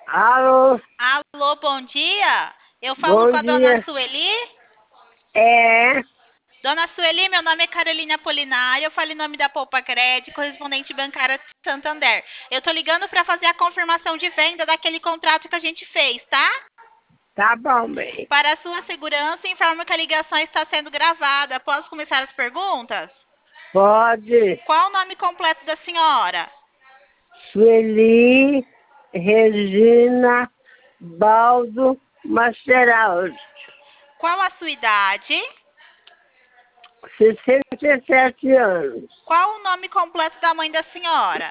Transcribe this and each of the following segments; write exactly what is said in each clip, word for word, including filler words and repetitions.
Alô, Alô, bom dia. Eu falo bom com a dona dia. Sueli. É, Dona Sueli, meu nome é Carolina Apolinário. Eu falo em nome da Poupa Cred, correspondente bancária de Santander. Eu tô ligando para fazer a confirmação de venda daquele contrato que a gente fez, tá? tá bom, bem. Para a sua segurança, informo que a ligação está sendo gravada. Posso começar as perguntas? Pode. Qual o nome completo da senhora? Sueli Regina Baldo Maceral, Qual a sua idade? sessenta e sete anos. Qual o nome completo da mãe da senhora?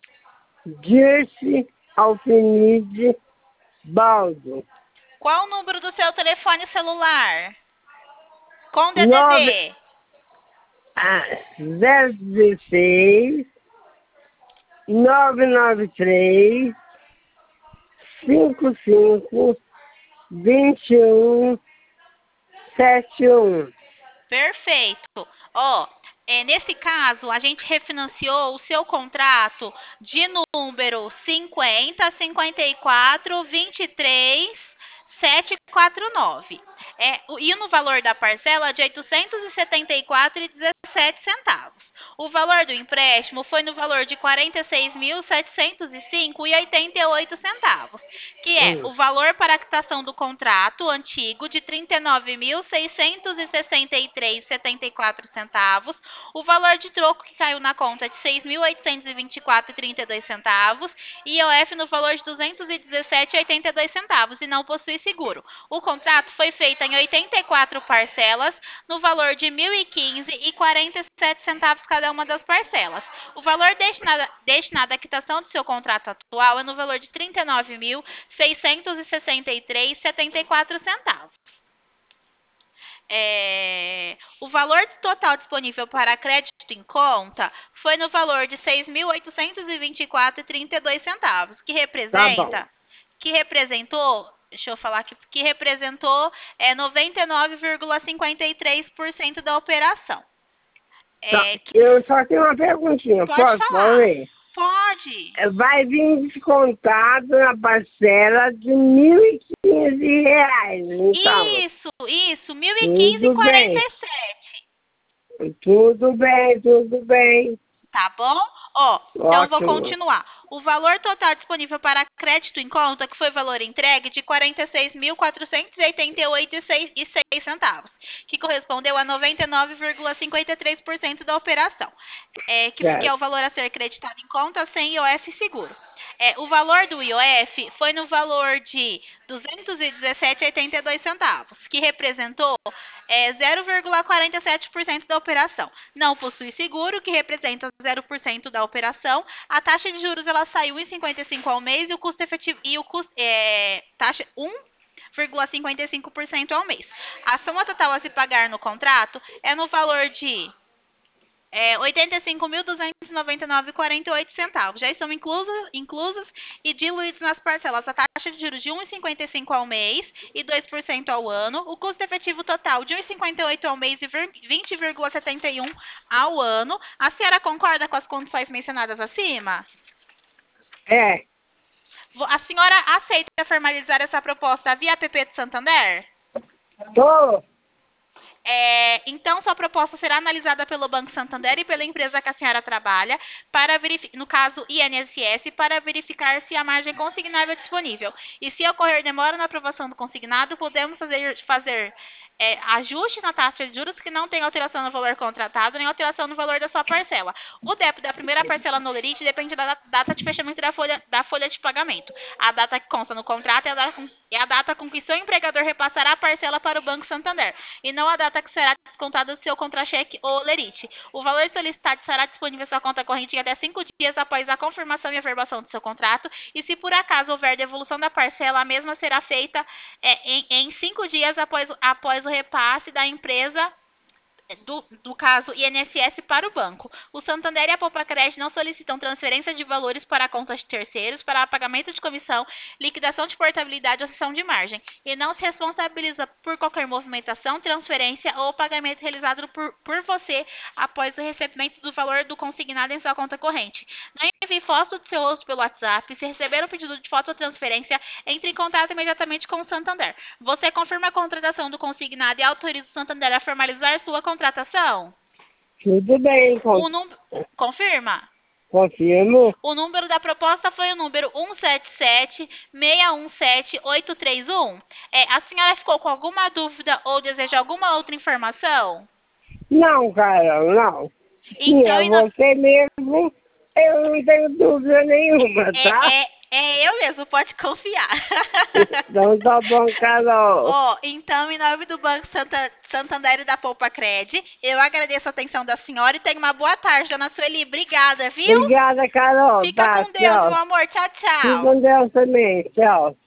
Dirce Alfinide Baldo. Qual o número do seu telefone celular? Com Nove, D D D. ah, zero dezesseis, nove nove três, cinco cinco, vinte e um, sete um. Perfeito. Ó, é, nesse caso, a gente refinanciou o seu contrato de número cinquenta, cinquenta e quatro, vinte e três, setecentos e quarenta e nove. É, o- e no valor da parcela de oitocentos e setenta e quatro reais e dezessete centavos. O valor do empréstimo foi no valor de quarenta e seis mil setecentos e cinco reais e oitenta e oito centavos, que é Hum. o valor para a quitação do contrato antigo de trinta e nove mil seiscentos e sessenta e três reais e setenta e quatro centavos, o valor de troco que caiu na conta de seis mil oitocentos e vinte e quatro reais e trinta e dois centavos e I O F no valor de duzentos e dezessete reais e oitenta e dois centavos e não possui seguro. O contrato foi feito em oitenta e quatro parcelas no valor de mil e quinze reais e quarenta e sete centavos cada uma das parcelas. O valor destinado, destinado à quitação do seu contrato atual é no valor de trinta e nove mil seiscentos e sessenta e três reais e setenta e quatro centavos. É, o valor total disponível para crédito em conta foi no valor de seis mil oitocentos e vinte e quatro reais e trinta e dois centavos, que Tá bom. representa, que representou, deixa eu falar aqui, que representou é, noventa e nove vírgula cinquenta e três por cento da operação. Tá. É, que- Eu só tenho uma perguntinha, pode posso falar. fazer? Pode. Vai vir descontado na parcela de mil e quinze reais, então. Isso, isso, mil e quinze e Tudo quarenta bem, e sete. tudo bem, tudo bem. Tá bom? Ó, então vou Ótimo. continuar. O valor total disponível para crédito em conta, que foi valor entregue, de quarenta e seis mil quatrocentos e oitenta e oito reais e seis centavos, que correspondeu a noventa e nove vírgula cinquenta e três por cento da operação, é, que, que é o Certo. valor a ser creditado em conta sem I O F seguro. É, o valor do I O F foi no valor de duzentos e dezessete reais e oitenta e dois centavos, que representou é, zero vírgula quarenta e sete por cento da operação. Não possui seguro, que representa zero por cento da operação. A taxa de juros ela saiu em cinquenta e cinco ao mês e o custo efetivo e o custo é, taxa um vírgula cinquenta e cinco por cento ao mês. A soma total a se pagar no contrato é no valor de é, oitenta e cinco mil duzentos e noventa e nove reais e quarenta e oito centavos. Já estão inclusos, inclusos e diluídos nas parcelas a taxa de juros de um vírgula cinquenta e cinco ao mês e dois por cento ao ano, o custo efetivo total de um vírgula cinquenta e oito ao mês e vinte vírgula setenta e um ao ano. A senhora concorda com as condições mencionadas acima? É, A senhora aceita formalizar essa proposta via P P de Santander? tô. É, então, sua proposta será analisada pelo Banco Santander e pela empresa que a senhora trabalha, para no caso I N S S, para verificar se a margem consignável é disponível. E se ocorrer demora na aprovação do consignado, podemos fazer, fazer é, ajuste na taxa de juros que não tem alteração no valor contratado, nem alteração no valor da sua parcela. O débito da primeira parcela no lerite depende da data de fechamento da folha, da folha de pagamento. A data que consta no contrato é a data com, é a data com que seu empregador repassará a parcela para o Banco Santander, e não a data que será descontada do seu contra-cheque ou lerite. O valor solicitado será disponível em sua conta corrente em até cinco dias após a confirmação e averbação do seu contrato, e se por acaso houver devolução da parcela, a mesma será feita é, em, em cinco dias após, após o repasse da empresa do, do caso I N S S para o banco. O Santander e a Poupa-Cred não solicitam transferência de valores para contas de terceiros para pagamento de comissão, liquidação de portabilidade ou cessão de margem, e não se responsabiliza por qualquer movimentação, transferência ou pagamento realizado por, por você após o recebimento do valor do consignado em sua conta corrente. Não envie foto do seu rosto pelo WhatsApp. Se receber um pedido de foto ou transferência, entre em contato imediatamente com o Santander. Você confirma a contratação do consignado e autoriza o Santander a formalizar sua contratação? Tudo bem, con O num... Confirma? confirmo. O número da proposta foi o número um sete sete, seis um sete, oito três um. É, a senhora ficou com alguma dúvida ou deseja alguma outra informação? Não, Carol, não. Sim, Então, é e nós- você mesmo, eu não tenho dúvida nenhuma, tá? é, é, é eu mesmo, pode confiar. Então tá bom, Carol. Ó, então, em nome do Banco Santa, Santander e da Poupa-Cred, eu agradeço a atenção da senhora e tenha uma boa tarde, dona Sueli. Obrigada, viu? Obrigada, Carol. Fica Tá, com Deus, meu tchau. amor. Tchau, Fica tchau. com Deus também. Tchau.